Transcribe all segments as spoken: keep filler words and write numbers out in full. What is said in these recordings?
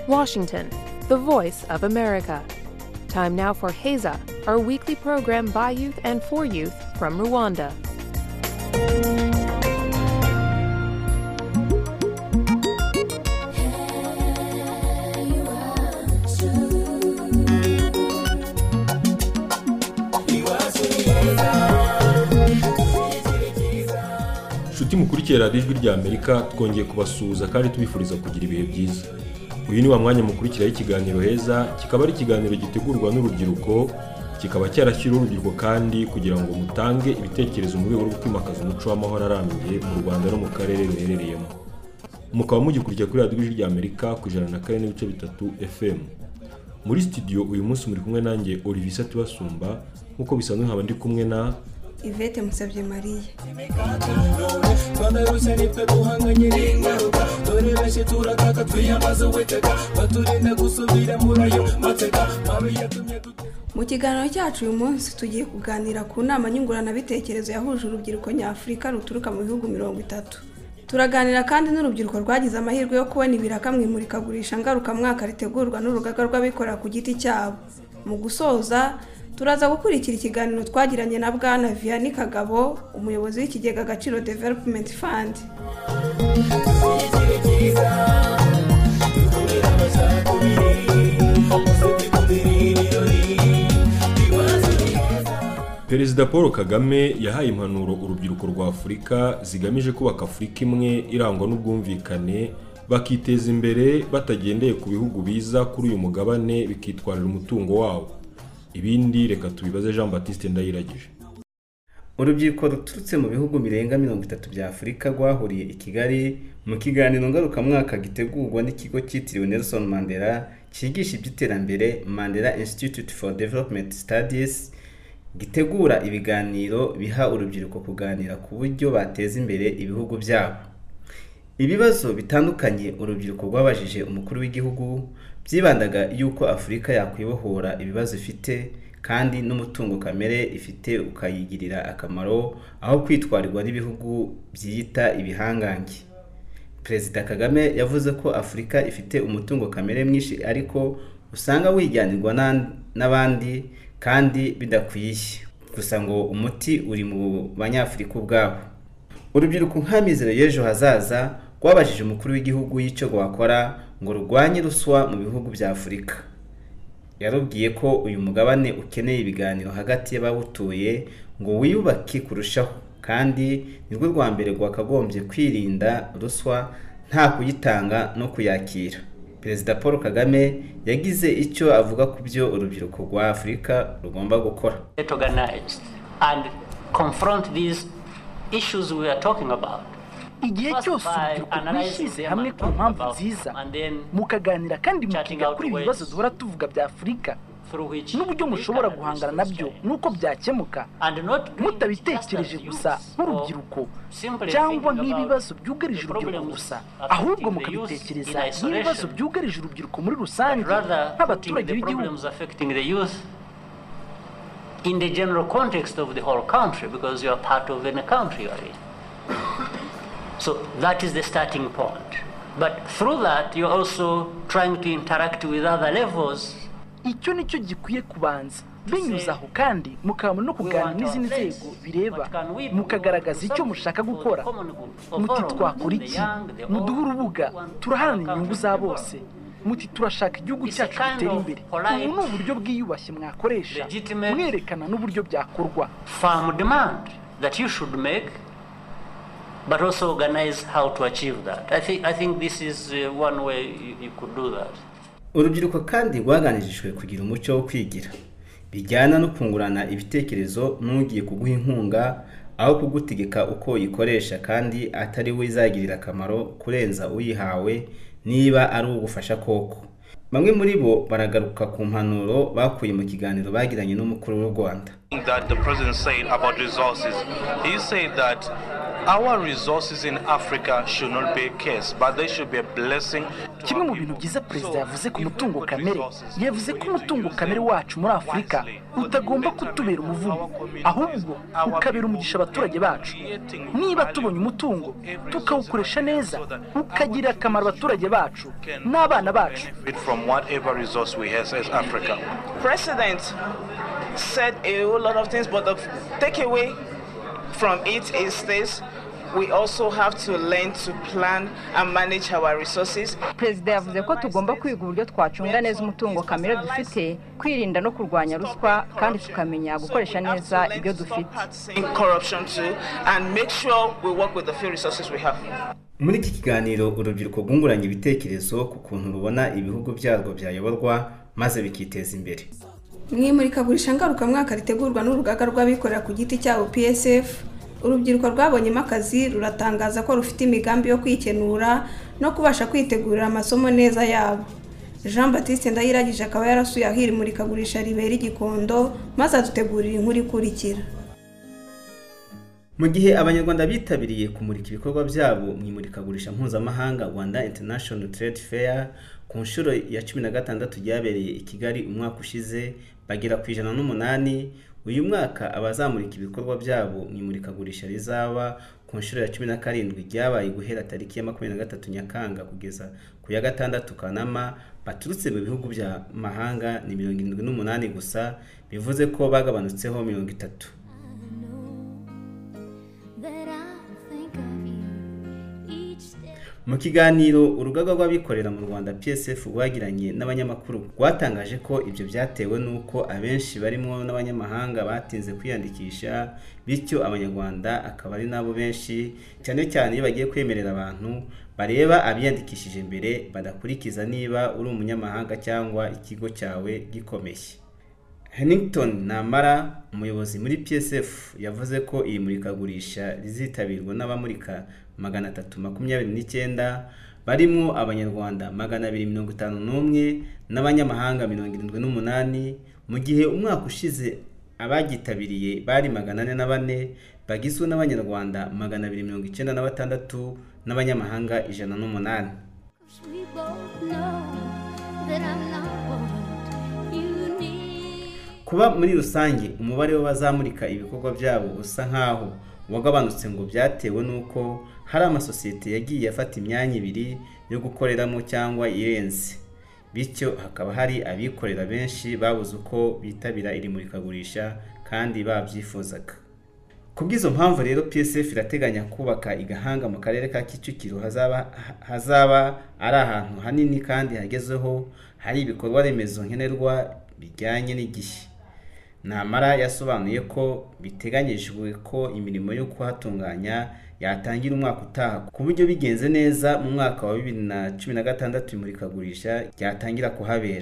Washington, the voice of America. Time now for Heza, our weekly program by youth and for youth from Rwanda. Shuti mukurikira radiyo ijwi rya Amerika, twongeye kubasuhuza kandi tubifuriza kugira ibihe byiza. Uyu ni wa mwanya mukurikira y'ikiganiro Heza, kikaba ari ikiganiro gitegurwa n'urubyiruko, kikaba cyarashyiriweho urubyiruko kandi kugira ngo mutange ibitekerezo mu rwego rwo kwimakaza umuco w'amahoro arambye mu Rwanda no mu karere ruherereyemo. Mukaba mugikurikira kuri radiyo ijwi rya Amerika ku ijana na kane n'ibice bitatu F M. Muri studio uyu munsi muri kumwe nanjye Olivier Satubasumba, nkuko bisanzwe nkaba ndi kumwe na Yvette Musabye Marie. Mu kiganiro cyacu uyu munsi tugiye kuganira ku nama nyunguranabitekerezo yahuje urubyiruko nyafurika ruturuka mu bihugu mirongo itatu. Turaganira kandi n'urubyiruko rwagize amahirwe yo kubona ibiraka mu imurikagurisha ngarukamwaka ritegurwa n'urugaga rw'abikorera ku giti cyabo. Mu gusoza turaza gukurikira ikiganiro twagiranye na Bwana Vianney Kagabo, umuyobozi w'ikigega Agaciro Development Fund. Perezida Paul Kagame yahaye impanuro urubyiruko rwa Afurika zigamije kubaka Afurika imwe irangwa n'ubwumvikane, bakiteza imbere batagendeye ku bihugu biza kuri uyu mugabane bikitwarira umutungo wawo. Ibindi reka tubibaze Jean Baptiste Ndayiragije. Urubyiruko ruturutse mu bihugu birenga mirongo itatu bya Afurika rwahuriye i Kigali mu kiganiro ngarukamwaka gitegurwa n'ikigo cyitiriwe Nelson Mandela cyigisha iby'iterambere, Mandela Institute for Development Studies, gitegura ibiganiro biha urubyiruko kuganira ku buryo bateza imbere ibihugu byabo. Ibibazo bitandukanye urubyiruko rwabajije umukuru w'igihugu byibandaga yuko Afurika yakwibohora ibibazo ifite kandi n'umutungo kamere ifite ukayigirira akamaro aho kwitwarirwa n'ibihugu byiyita ibihangange. Perezida Kagame yavuze ko Afurika ifite umutungo kamere mwinshi ariko usanga wijyanirwa n'abandi kandi bidakwiye. Gusa ngo umuti uri mu banyafurika ubwabo. Urubyiruko nk'amizero y'ejo hazaza rwabajije umukuru w'igihugu y'icyo gwakora ngo rurwanye ruswa mu bihugu bya Afurika. Yarubwiye ko uyu mugabane ukeneye ibiganiro hagati y'abawutuye ngo wiyubake kurushaho kandi nirwo rwa mbere gwakagombye kwirinda ruswa nta kuyitanga no kuyakira. Perezida Paul Kagame yagize icyo avuga ku byo urubyiruko rwa Afurika rugomba gukora. Organized and confront these issues we are talking about. Igihe cyose urubyiruko rwishyize hamwe ku mpamvu nziza mukaganira kandi mukiga kuri ibibazo duhora tuvuga bya Afurika n'uburyo mushobora guhangana nabyo nuko byakemuka, mutabitekereje gusa nk'urubyiruko cyangwa nk'ibibazo byugarije urubyiruko gusa, ahubwo mukabitekereza nk'ibibazo byugarije urubyiruko muri rusange nk'abaturage b'igihugu. In the general context of the whole country, because you are part of any country you are in. So that is the starting point. But through that, you're also trying to interact with other levels. Icyo nicyo gikwiye kubanza binyuza aho kandi mukaba no kuganira n'izindi nzego bireba, mukagaragaza icyo mushaka gukora. Muti twakora iki? Muduha urubuga, turaharanira inyungu za bose. Muti turashaka igihugu cyacu gitera imbere. Ubu ni uburyo bwiyubashye mwakoresha mwerekana n'uburyo byakorwa. Firm demand that you should make, but also organize how to achieve that. I think I think this is uh, one way you, you could do that. Urubyiruko kandi rwaganishijwe kugira umuco wo kwigira bijyana no kungurana ibitekerezo n'ugiye kuguha inkunga aho kugutegeka uko uyikoresha kandi atari we izagirira akamaro kurenza uyihawe niba ari ugufasha koko. Bamwe muri bo baragaruka ku mpanuro bakuye mu kiganiro bagiranye n'umukuru w'u Rwanda. That the president said about resources. He said that our resources in Africa should not be a curse, but they should be a blessing. Kimwe mu bintu byiza perezida yavuze ku mutungo kamere, yavuze ko umutungo kamere wacu muri Afrika utagomba kutubera umuvumo, ahubwo ukabera umugisha abaturage bacu. Niba tubonye umutungo tukawukoresha neza, ukagira akamaro abaturage bacu n'abana bacu. From whatever resource we have as Africa. President said a whole lot of things, but the takeaway from it is this: we also have to learn to plan and manage our resources. Perezida yavuze ko tugomba kwiga uburyo twacunga neza umutungo kamere dufite, kwirinda no kurwanya ruswa, kandi tukamenya gukoresha neza ibyo dufite. In corruption too, and make sure we work with the few resources we have. Muri iki kiganiro urubyiruko rwunguranye ibitekerezo ku kuntu rubona ibihugu byarwo byayoborwa maze bikiteza imbere. Mwimurikagurisha ngarukamwaka ritegurwa n'urugaga rw'abikorera ku giti cyabo P S F, urubyiruko rwabonyemo akazi ruratangaza ko rufite imigambi yo kwikenura no kubasha kwitegurira amasomo neza yabo. Jean Baptiste Ndayiragije akaba yarasuye ahiri murikagurisha ribera Igikondo maze adutegurira inkuru ikurikira. Mu gihe abanyarwanda bitabiriye kumurika ibikorwa byabo mu imurikagurisha mpuzamahanga Rwanda International Trade Fair ku nshuro ya cumi na gatandatu ryabereye i Kigali umwaka ushize bagera ku ijana n'umunani, uyu mwaka abazamurika ibikorwa byabo mu imurikagurisha rizaba ku nshuro ya cumi na karindwi ryabaye guhera tariki ya makumyabiri na gatatu Nyakanga kugeza ku ya gatandatu Kanama, baturutse mu bihugu bya mahanga ni mirongo irindwi n'umunani gusa, bivuze ko bagabanutseho mirongo itatu. Mu kiganiro urugaga rw'abikorera mu Rwanda P S F rwagiranye n'abanyamakuru rwatangaje ko ibyo byatewe nuko abenshi barimo n'abanyamahanga batinze kwiyandikisha, bityo abanyarwanda akaba ari nabo benshi, cyane cyane iyo bagiye kwemerera abantu bareba abiyandikishije mbere badakurikiza niba uri umunyamahanga cyangwa ikigo cyawe gikomeye. Hennington Namara, umuyobozi muri P S F, yavuze ko iyi murikagurisha rizitabirwa n'abamurika magana atatu makumyabiri n'icyenda barimo abanyarwanda magana abiri mirongo itanu n'umwe n'abanyamahanga mirongo irindwi n'umunani, mu gihe umwaka ushize abagitabiriye bari magana ane na bane bagizwe n'abanyarwanda magana abiri mirongo icyenda na batandatu n'abanyamahanga ijana n'umunani. Kuba muri rusange umubare w'abazamurika ibikorwa byabo usa nkaho wagabanutse ngo byatewe nuko hari amasosiyete yagiye afata imyanya ibiri yo gukoreramo cyangwa irenze, bityo hakaba hari abikorera benshi babuze uko bitabira iri murikagurisha kandi babyifuzaga. Kubw'izo mpamvu rero P S F irateganya kubaka igahanga mu karere ka Kicukiro hazaba hazaba ari ahantu hanini kandi hagezeho hari ibikorwa remezo nkenerwa bijyanye n'igihe. Namara yasobanuye ko biteganyijwe ko imirimo yo kuhatunganya yatangira umwaka utaha, ku buryo bigenze neza mu mwaka wa bibiri na cumi na gatandatu imurikagurisha ryatangira kuhabera.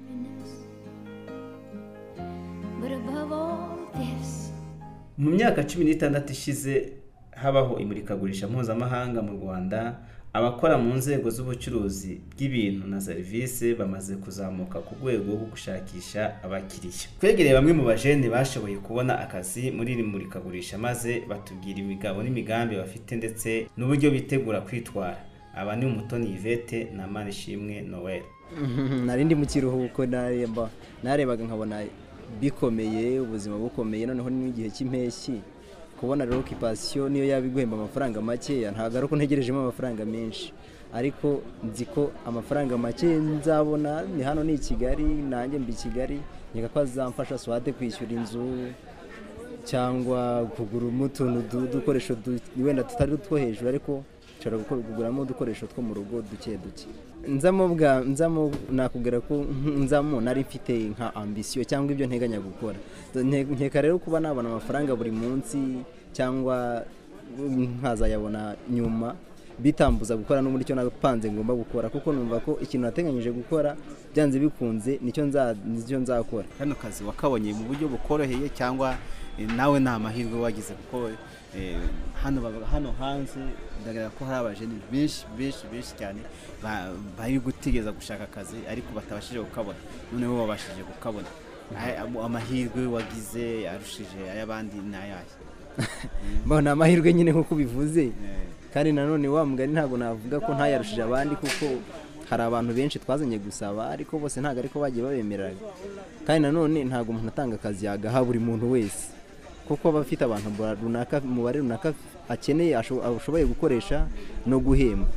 Mu myaka cumi n'itandatu ishize habaho imurikagurisha mpuzamahanga mu Rwanda, abakora mu nzego z'ubucuruzi bw'ibintu na serivisi bamaze kuzamuka ku rwego rwo gushakisha abakiriya. Twegereye bamwe mu bajene bashoboye kubona akazi muri iri murikagurisha maze batubwira imigabo n'imigambi bafite ndetse n'uburyo bitegura kwitwara. Aba ni Umutoni Yvette na Manishimwe Noel. Narindi mu kiruhuko naremba narebaga nkabona bikomeye, ubuzima bukomeye, noneho n'igihe cy'impeshyi kubona rero occupation niyo yabiguhemba amafaranga make, ntago ari ko ntegerejemo amafaranga menshi, ariko nzi ko amafaranga make nzabona ni hano ni Kigali, nanjye mbi Kigali, nyaka ko azamfasha swate kwishyura inzu cyangwa kugura umutuntu dukoresho wenda tutari two hejuru, ariko nshobora kuguramo udukoresho two mu rugo duke duke. Nzamo bwa nzamo nakubwira ko nzamo nari mfite nka ambition cyangwa ibyo nteganya gukora. Nkeka rero kuba nabona amafaranga buri munsi cyangwa nkazayabona nyuma bitambuza gukora no muri cyo napanze ngomba gukora, kuko numva ko ikintu nateganyije gukora byanze bikunze nicyo nza nicyo nzakora. Hano kazi wakabonye mu buryo bukoroheye cyangwa nawe nta mahirwe wagize kuko hano hano hanze ndagira ko hari abajene benshi benshi benshi cyane bari gutegeza gushaka akazi ariko batabashije gukabona, none bo babashije gukabona. amahirwe wagize arushije ay'abandi n'ayahe? mbona amahirwe nyine nk'uko bivuze kandi nanone wa mugani ntabwo navuga ko ntayarushije abandi kuko hari abantu benshi twazanye gusaba ariko bose ntabwo ariko bagiye babemerera kandi nanone ntabwo umuntu atanga akazi yagaha buri muntu wese kuko aba afite abantu runaka umubare runaka akeneye ashoboye gukoresha no guhemba.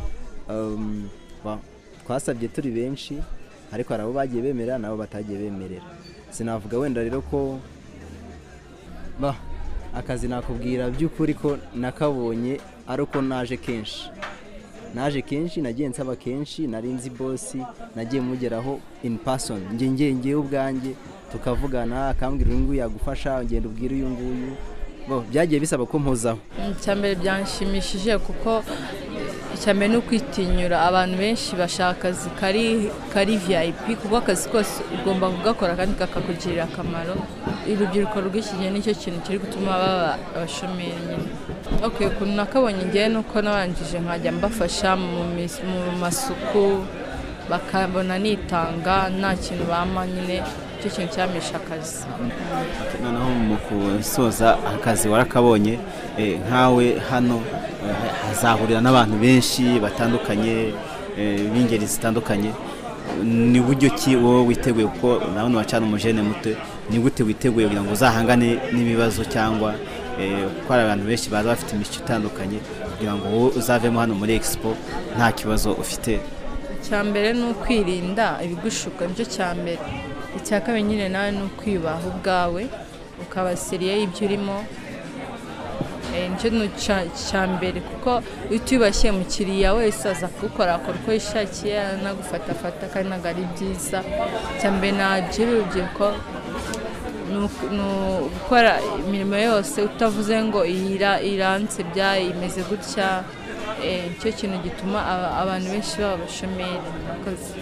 Twasabye turi benshi ariko hari abo bagiye bemerera nabo batagiye bemerera. Sinavuga wenda rero ko ba akazi nakubwira by'ukuri ko nakabonye ari uko naje kenshi naje kenshi nagiye nsaba kenshi nari nzi boss nagiye mugeraho in person nge nge nge ubwanjye tukavugana akambwira uyu nguyu yagufasha ngenda ubwira uyu nguyu bo byagiye bisaba ko mpozaho. Icyambere byanshimishije kuko icyambere no kwitinyura abantu benshi bashaka akazi kari kari V I P kuko akazi kose ugomba kugakora kandi kakakugirira akamaro. Urubyiruko rw'ikigeni nicyo kintu kiri gutuma baba abashomeri nyine. Okay, kuntu nakabonye ngiye nuko nabanjije nkajya mbafasha mu masuku bakabona nitanga nta kintu bama nyine cyo kintu cyamisha akazi. Noneho mu kusoza akazi warakabonye nkawe hano hazahurira n'abantu benshi batandukanye b'ingeri zitandukanye, ni buryo ki wowe witeguye kuko nabone wacana umujene muto, ni gute witeguye kugira ngo uzahangane n'ibibazo cyangwa kuko hari abantu benshi baza bafite imico itandukanye kugira ngo wowe uzavemo hano muri Expo nta kibazo ufite? Icyambere ni ukwirinda ibigushuka, nicyo cyambere. Icya kabiri nyine nawe ni ukwibaha ubwawe ukaba seriye y'ibyo urimo, nicyo cyambere kuko utubashye mu kiriya wese aza gukora akora uko yishakiye anagufatafata kandi ntabwo ari byiza. Icyambere nagira urubyiruko ni gukora imirimo yose utavuze ngo iranse byayo imeze gutya, nicyo kintu gituma abantu benshi baba abashomeri. Murakoze.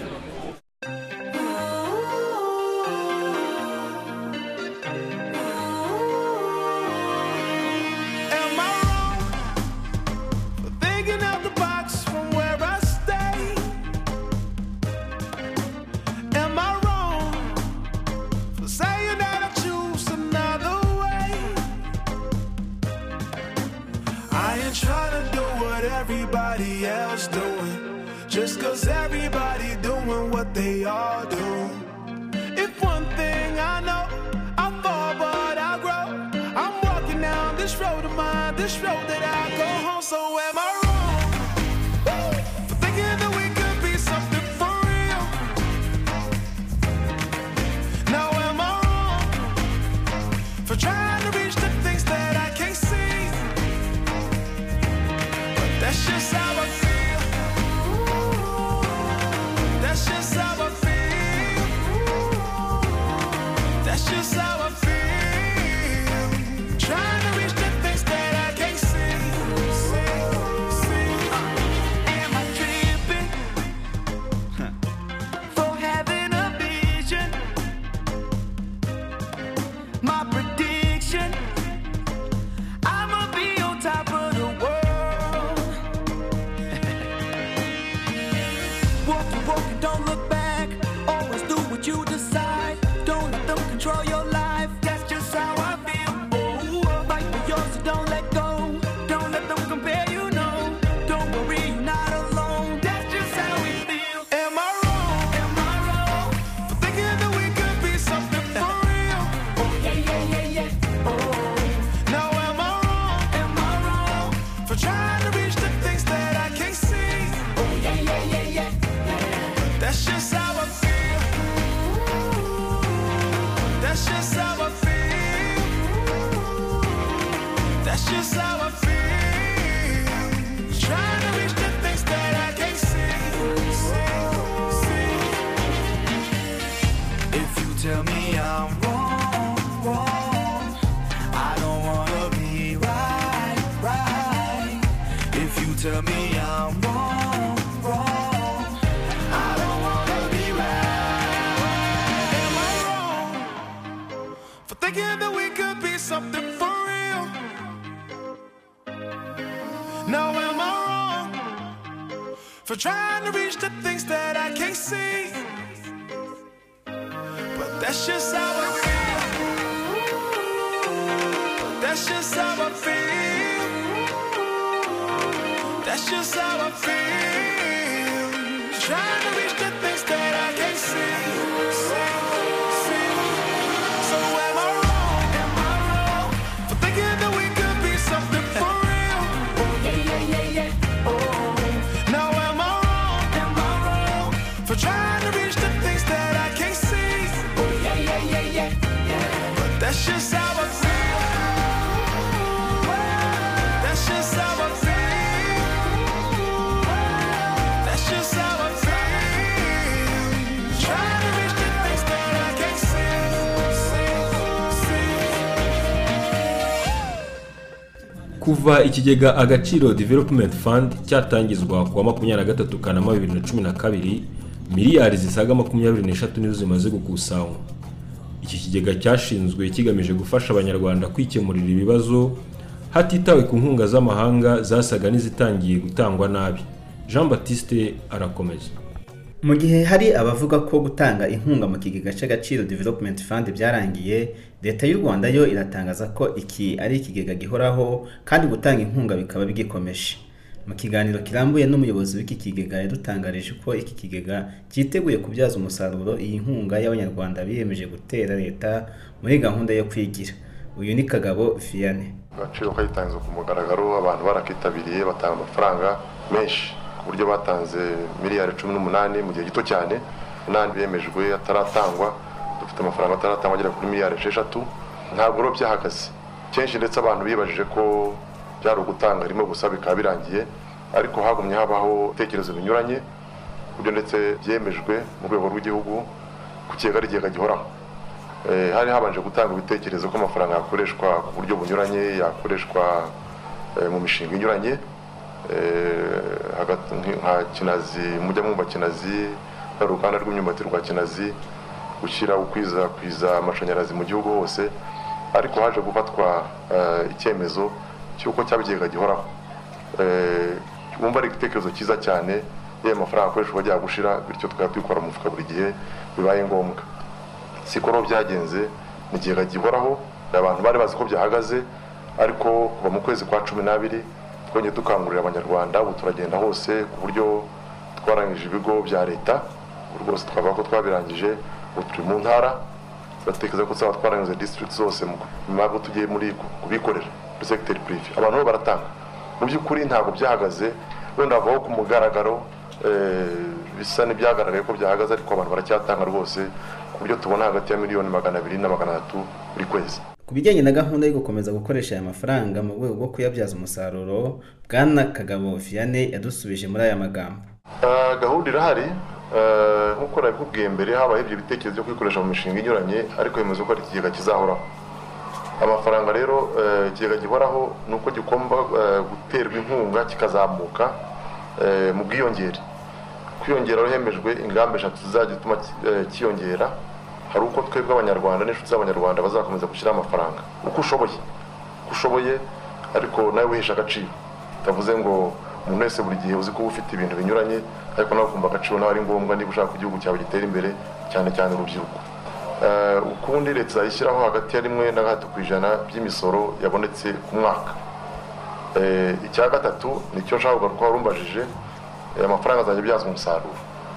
Everybody else doing just cause everybody doing what they all do. If one thing I know, I fall but I grow. I'm walking down this road of mine, this road that I go home. So am I wrong for thinking that we could be something for real? Now am I wrong for trying to reach the things that I can't see? That's just how I feel. That's just how I feel. That's just how I feel. Trying to reach the things that I can't see. See, see. Am I tripping for having a vision? My prediction, I'ma be on top of the world. Don't look back, always do what you decide. Don't let them control your life, that's just how I feel. Oh, fight for yours, so don't let go. Don't let them compare you, no. Don't worry, you're not alone. That's just how we feel. Am I wrong? Am I wrong for thinking that we could be something for real? Oh, yeah, yeah, yeah, yeah. Oh, now am I wrong? Am I wrong for trying to reach the things that I can't see? Oh, yeah, yeah, yeah, yeah. That's just how I feel. That's just how I feel. That's just how I feel. Trying to reach the things that I can't see. See, see. If you tell me I'm wrong, wrong, I don't wanna be right, right. If you tell me I'm wrong, wrong, thinking that we could be something for real. Now am I wrong for trying to reach the things that I can't see? But that's That's just how I feel. That's just how I feel. That's just how I feel. Trying to reach the things that I can't see. See, see. So am I wrong? Am I wrong for thinking that we could be something for real? Oh yeah, yeah, yeah, yeah. Oh. Now am I wrong? Am I wrong for trying to reach the things that I can't see? Oh yeah, yeah, yeah, yeah, yeah. But that's just how I feel. That's just how I feel. That's just how I feel. Trying to reach the things that I can't see. Kuva ikigega Agaciro Development Fund cyatangizwa kuwa makumyabiri na gatatu Kanama bibiri na cumi na kabiri, miliyari zisaga makumyabiri n'eshatu nizo zimaze gukusanywa. Iki kigega cyashinzwe kigamije gufasha abanyarwanda kwikemurira ibibazo hatitawe ku nkunga z'amahanga zasaga n'izitangiye gutangwa nabi. Jean Baptiste arakomeza. Mu gihe hari abavuga ko gutanga inkunga mu kigega cy'Agaciro Development Fund byarangiye, leta y'u Rwanda yo iratangaza ko iki ari ikigega gihoraho kandi gutanga inkunga bikaba bigikomeje. Mu kiganiro kirambuye n'umuyobozi w'iki kigega yadutangarije ko iki kigega cyiteguye kubyaza umusaruro iyi nkunga y'abanyarwanda biyemeje gutera leta muri gahunda yo kwigira. Uyu ni Kagabo Vianney. Agaciro kayitanze ku mugaragaro, abantu barakitabiriye batanga amafaranga menshi ku buryo batanze miliyari cumi n'umunani mu gihe gito cyane. Nandi bemejwe ataratangwa, dufite amafaranga ataratangwa agera kuri miliyari esheshatu. Ntabwo ro byahagaze kenshi, ndetse abantu bibajije ko byari ugutanga rimwe gusa bikaba birangiye, ariko hagumye habaho ibitekerezo binyuranye kubyo ndetse byemejwe mu rwego rw'igihugu ku kigega rigega gihoraho. Eh, hari habanje gutanga ibitekerezo ko amafaranga yakoreshwa ku buryo bunyuranye, yakoreshwa eh, mu mishinga inyuranye, eh, hagati nka Kinazi, mujya mwumva Kinazi, uruganda rw'imyumbati rwa Kinazi, gushyira ukwiza kwiza amashanyarazi mu gihugu hose, ariko haje gufatwa uh, icyemezo cyuko cyabigega gihoraho. Eh, umva ari igitekerezo cyiza cyane, ye mafaranga akoreshwa bajya gushira, bityo twakabikora mu mufuka buri gihe bibaye ngombwa. Sikoro byagenze ni igega gihoraho, abantu bari bazi ko byahagaze, ariko kuva mu kwezi kwa cumi n'abiri twonye dukangurira abanyarwanda, ubu turagenda hose ku buryo twarangije ibigo bya leta, rwose twavuga ko twabirangije, ubu turi mu ntara, batekereza ko twaba twarangije district zose mu mago tugiye muri kubikorera muri secteur privé. Abantu bo baratanga, mu by'ukuri ntabwo byahagaze, wenda bavuga ku mugaragaro eh, bisa n'ibyagaragaye ko byahagaze, ariko abantu baracyatanga rwose ku buryo tubona hagati ya miliyoni magana abiri na magana atatu buri kwezi. Ku bijyanye na gahunda yo gukomeza gukoresha aya mafaranga mu rwego rwo kuyabyaza umusaruro, Bwana Kagabo Vianney yadusubije muri aya magambo. Uh, gahunda irahari, uh, nkuko nabikubwiye mbere, habaye ibyo bitekerezo byo kwikoresha mu mishinga inyuranye, ariko yemeza ko ari ikigega kizahoraho. Amafaranga rero ikigega uh, gihoraho nuko gikomba uh, guterwa inkunga kikazamuka uh, mu bwiyongere. Kwiyongera rero hemejwe ingamba eshatu zizagituma uh, kiyongera. Hari uko twebwe abanyarwanda n'inshuti z'abanyarwanda bazakomeza gushyira amafaranga uko ushoboye ushoboye ariko nawe wihesha agaciro. Tavuze ngo umuntu wese buri gihe uzi ko ufite ibintu binyuranye, ariko nawe kumva agaciro nawe ari ngombwa niba ushaka igihugu cyawe gitera imbere, cyane cyane urubyiruko. Uh, ukundi leta zayishyiraho hagati ya rimwe na gatatu ku ijana by'imisoro yabonetse ku mwaka. Uh, icya gatatu nicyo nshaka kugaruka warumbajije, amafaranga azajya abyazwa umusaruro.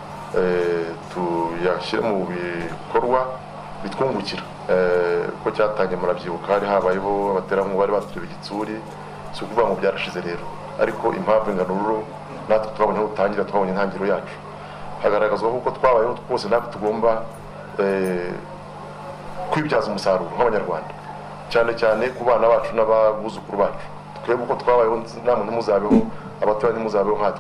Eh, tuyashyire mu bikorwa bitwungukira. Eh, ko cyatangiye murabyibuka, hari habayeho abaterankunga bari batureba igitsuri, si ukuvuga ngo byarashize rero, ariko impamvu inganururo natwe twabonye aho utangira, twabonye intangiriro yacu, hagaragazwa kuko twabayeho twose natwe tugomba eh, kwibyaza umusaruro nk'abanyarwanda, cyane cyane ku bana bacu n'abuzukuru bacu. Twebwe uko twabayeho namwe ntimuzabeho, abatoya ntimuzabeho nkatwe,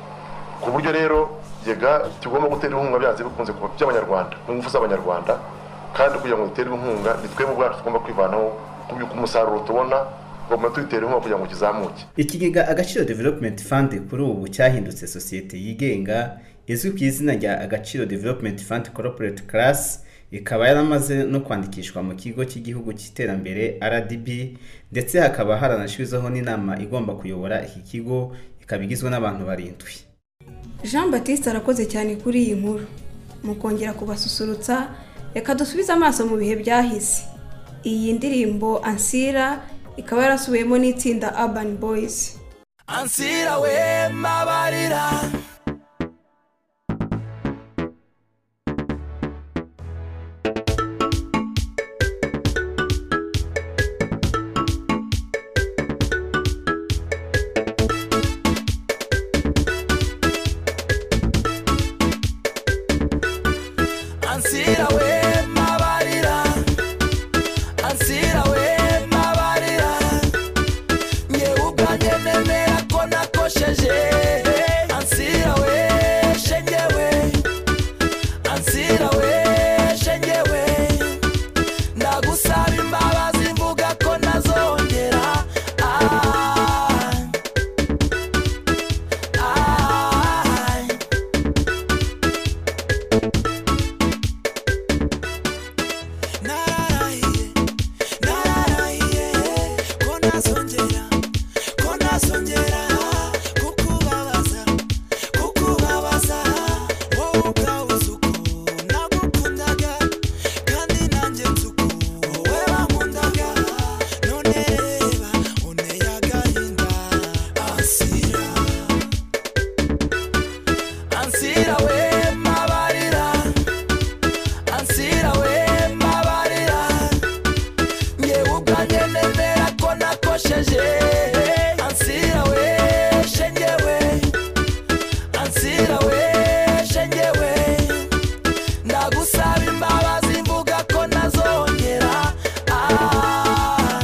ku buryo rero yega tugomba gutera inkunga byanze bikunze kuba by'abanyarwanda n'ingufu z'abanyarwanda, kandi kugira ngo dutere inkunga ni twebwe ubwacu tugomba kwivanaho kubyuka umusaruro tubona, ngomba tuyitera inkunga kugira ngo kizamuke. Ikigega Agaciro Development Fund kuri ubu cyahindutse sosiyete yigenga izwi ku izina rya Agaciro Development Fund Corporate Class, ikaba yaramaze no kwandikishwa mu kigo cy'igihugu cy'iterambere R D B, ndetse hakaba haranashyizeho n'inama igomba kuyobora iki kigo, ikaba igizwe n'abantu barindwi. Jean Baptiste arakoze cyane kuri iyi nkuru. Mu kongera kubasusurutsa, reka dusubize amaso mu bihe byahise. Iyi ndirimbo Ansira ikaba yarasubiyemo n'itsinda Urban Boys. Ansira we mabarira Ansira we mabarira Ansira we mabarira Nge ubwanjye nemera ko nakosheje Ansira we shengewe Ansira we shengewe Ndagusaba imbabazi mvuga ko nazongera ah ah Nararahiye nararahiye ko nazongera ko nazongera kukubabaza kukubabaza wowe ubwawe uko nagukundaga kandi nanjye nzuko wowe wankundaga none reba unteye agahinda Ansira Ansira we mabarira Ansira we mabarira Nge ubwanjye nemera ko nakosheje Ansira we shengewe Ansira we shengewe Ndagusaba imbabazi mvuga ko nazongera ah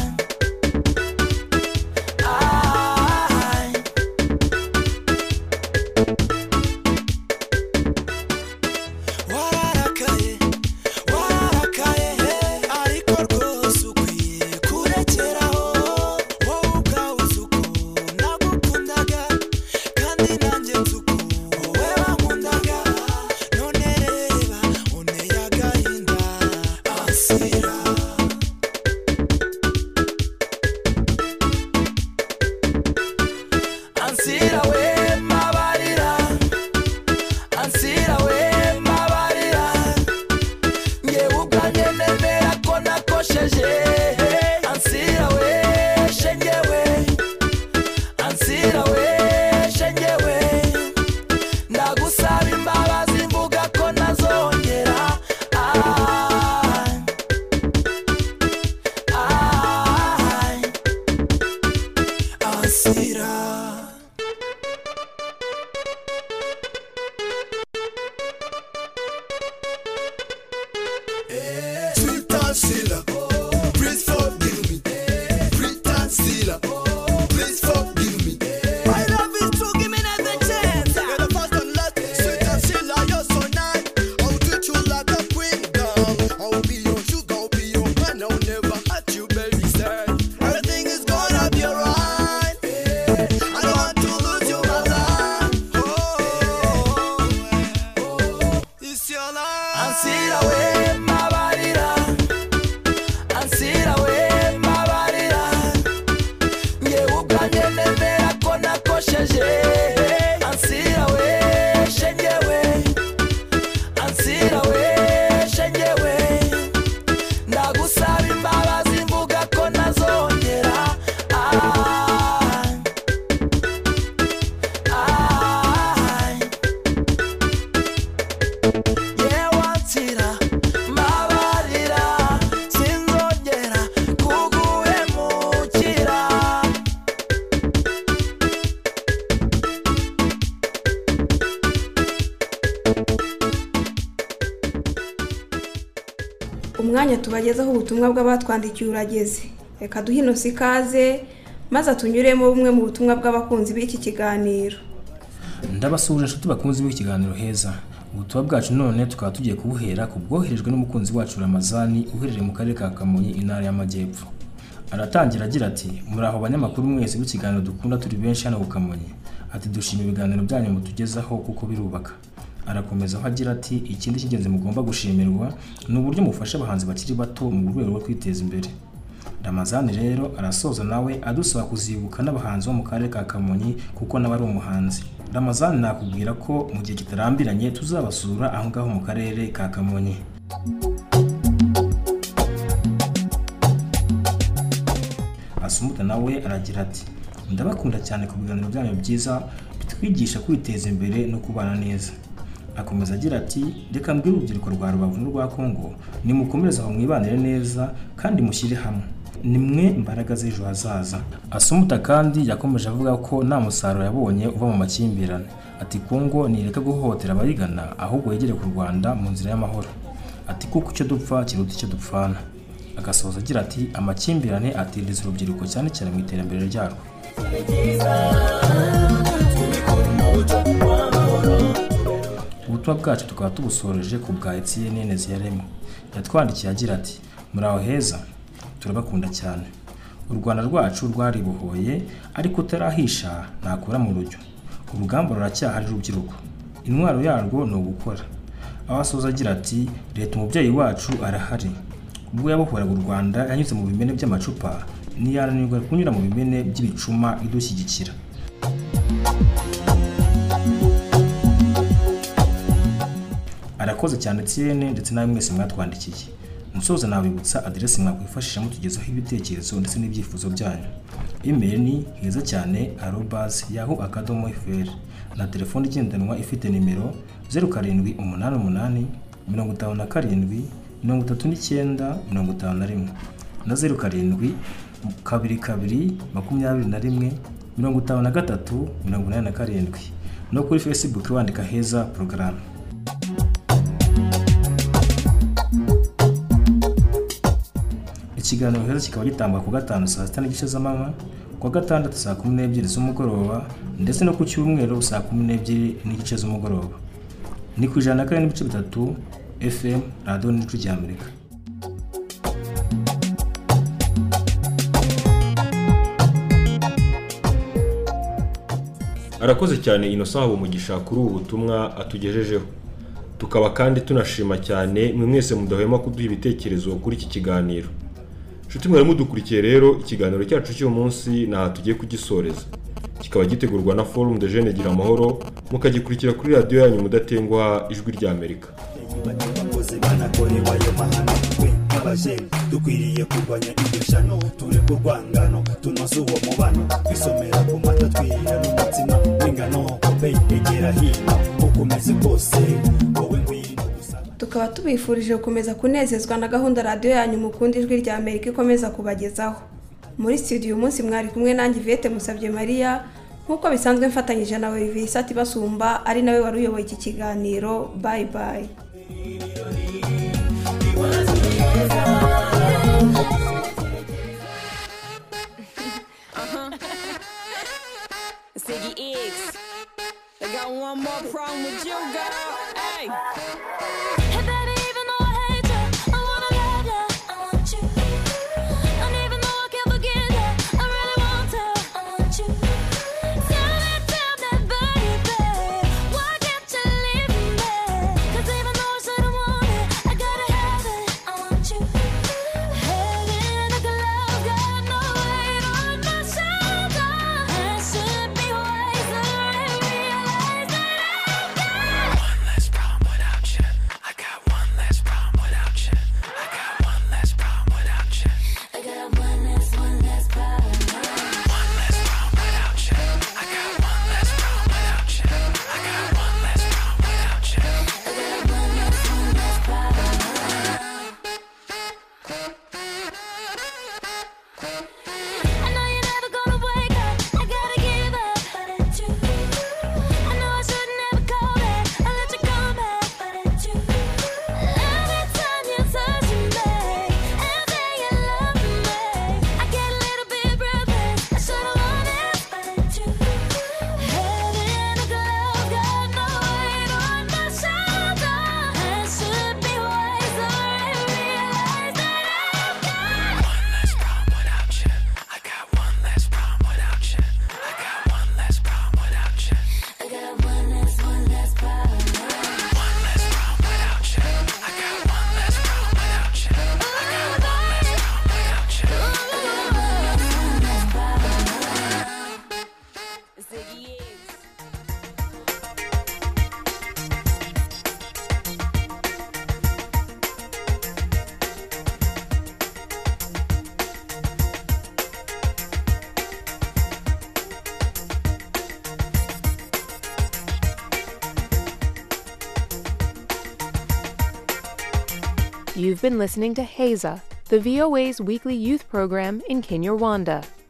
ah wararakaye wararakaye ariko rwose ukwiye kurekeraho wowe ubwawe uko nagukundaga kandi nanjye nzuko wowe wankundaga none reba unteye agahinda Ansira Ansira we mabarira Ansira we mabarira Nge ubwanjye nemera ko nakosheje Ansira we shengewe Ansira we shengewe Ndagusaba imbabazi mvuga ko nazongera ah ah Ansira Sweet Ansira, please forgive me. Sweet Ansira, please forgive me. My love is true, give me another chance. You're the first and last. Sweet Ansira, you're so nice. I'll treat you like a queen, girl. I'll be your sugar, I'll be your man. I'll never hurt you, baby. Say everything is gonna be alright. I don't want to lose you, my love. Oh, it's your life. Ansira we mabarira Ansira we mabarira Nge ubwanjye nemera ko nakosheje Ansira we shengewe Ansira we shengewe Ndagusaba imbabazi mvuga ko nazongera ah ah yewe Ansira mabarira sinzongera kuguhemukira Umwanya tubagezaho ubutumwa bw'abatwandikiye urageze. Reka duhe inosi ikaze maze atunyuremo bumwe mu butumwa bw'abakunzi b'iki kiganiro. Ndabasuje inshuti bakunzi b'iki kiganiro heza. Ubutumwa bwacu none tukaba tugiye kubuhera ku bwoherejwe n'umukunzi wacu Ramazani uherereye mu karere ka Kamonyi intara y'Amajyepfo. Aratangira agira ati muraho banyamakuru mwese b'ikiganiro dukunda turi benshi hano ku Kamonyi. Ati dushima ibiganiro byanyu mutugezaho kuko birubaka. Arakomeza aho agira ati ikindi cy'ingenzi mugomba gushimirwa ni uburyo mufasha abahanzi bakiri bato mu rwego rwo kwiteza imbere. Ramazani rero arasoza nawe adusaba kuzibuka n'abahanzi bo mu karere ka Kamonyi kuko nawe ari umuhanzi. Ramazani nakubwira ko mu gihe kitarambiranye tuzabasura aho ngaho mu karere ka Kamonyi. Asumuta nawe aragira ati ndabakunda cyane ku biganiro byanyu byiza bitwigisha kwiteza imbere no kubana neza. Akomeza agira ati reka mbwira urubyiruko rwa Rubavu n'urwa Kongo nimukomereze aho mwibanire neza kandi mushyire hamwe, nimwe imbaraga z'ejo hazaza. Asumuta kandi yakomeje avuga ko nta musaruro yabonye uva mu makimbirane, ati Kongo nireka guhohotera abayigana ahubwo yegere ku Rwanda mu nzira y'amahoro, ati kuko icyo dupfa kiruta icyo dupfana. Agasoza agira ati amakimbirane atindiriza urubyiruko cyane cyane mu iterambere ryarwo. Ubutumwa bwacu tukaba tubusoreje ku bwa Etienne Neziyaremye yatwandikiye agira ati muraho heza turabakunda cyane, u Rwanda rwacu rwaribohoye ariko utarahisha ntakura mu rujyo, urugamba ruracyahari rubyiruko, intwaro yarwo ni ugukora. Abasoza agira ati leta umubyeyi wacu arahari, ubwo yabohoraga u Rwanda yanyuze mu bimene by'amacupa niyananirwa kunyura mu bimene by'ibicuma idushyigikira. Arakoze cyane Etienne ndetse nawe mwese mwatwandikiye. Nsoza nabibutsa adresse mwakwifashisha mutugezaho ibitekerezo ndetse n'ibyifuzo byanyu. Email ni heza cyane arobase yahoo akadomo fr na telefone igendanwa ifite nimero zeru karindwi umunani umunani mirongo itanu na karindwi mirongo itatu n'icyenda mirongo itanu na rimwe na zeru karindwi kabiri kabiri makumyabiri na rimwe mirongo itanu na gatatu mirongo inani na karindwi no kuri Facebook wandika heza porogaramu. Ikiganiro heza kikaba gitangwa ku gatanu saa sita n'igice z'amanywa, ku gatandatu saa kumi n'ebyiri z'umugoroba ndetse no ku cyumweru saa kumi n'ebyiri n'igice z'umugoroba. Ni ku ijana na kane n'ibice bitatu F M Radio n'ijwi ry'Amerika. Arakoze cyane Innocent Habumugisha kuri ubu butumwa atugejejeho. Tukaba kandi tunashima cyane mwe mwese mudahwema kuduha ibitekerezo kuri iki kiganiro. Nshuti mwari mudukurikiye rero, ikiganiro cyacu cy'uyu munsi naha tugiye kugisoreza. Kikaba gitegurwa na Forum de Jeunes Gira Amahoro, mukagikurikira kuri radio yanyu mudatenguha ijwi ry'Amerika. Dukwiriye kurwanya ibishano ture kurwangano tunoze uwo mubano twisomera ku mata twira n'umutima w'ingano kobe egera hino ukomeze bose wowe ngwino. Tukaba tubifurije gukomeza kunezezwa na gahunda radio yanyu mukunda ijwi rya Amerika ikomeza kubagezaho. Muri studio umunsi mwari kumwe nanjye Vete Musabye Maria, nkuko bisanzwe mfatanyije nawe Visati Basumba ari nawe wari uyoboye iki kiganiro. Bye bye. Uh-huh. Ziggy X, I got one more problem with you, girl. Hey. Hey, baby, even though I hate you, I wanna love you. I want you. And even though I can't forget you, I really want to. I want you. Tell me, tell me, baby, why can't you leave me? 'Cause even though I said I want it, I gotta have it. I want you. Head in a glove, got no weight on my shoulder. I should be wiser and realize that I've got one less problem without you. I got one. You've been listening to Heza, the V O A's weekly youth program in Kinyarwanda.